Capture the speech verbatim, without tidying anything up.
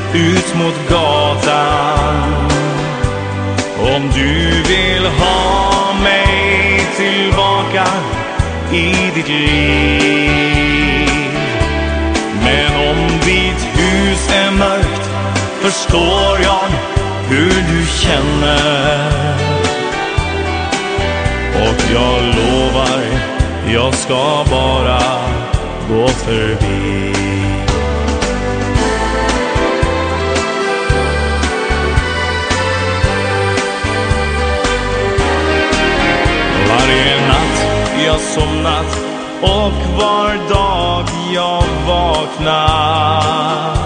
ut mot gatan. Om du vill ha mig tillbaka i ditt liv. Men om ditt hus är mörkt förstår jag hur du känner. Och jag lovar, jag ska bara gå förbi. Varje natt jag somnat och var dag jag vaknar